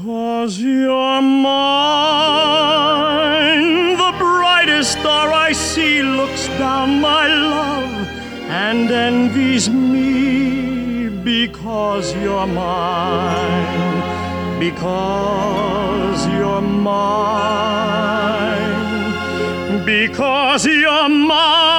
'Cause you're mine, the brightest star I see looks down my love and envies me. Because you're mine, because you're mine, because you're mine.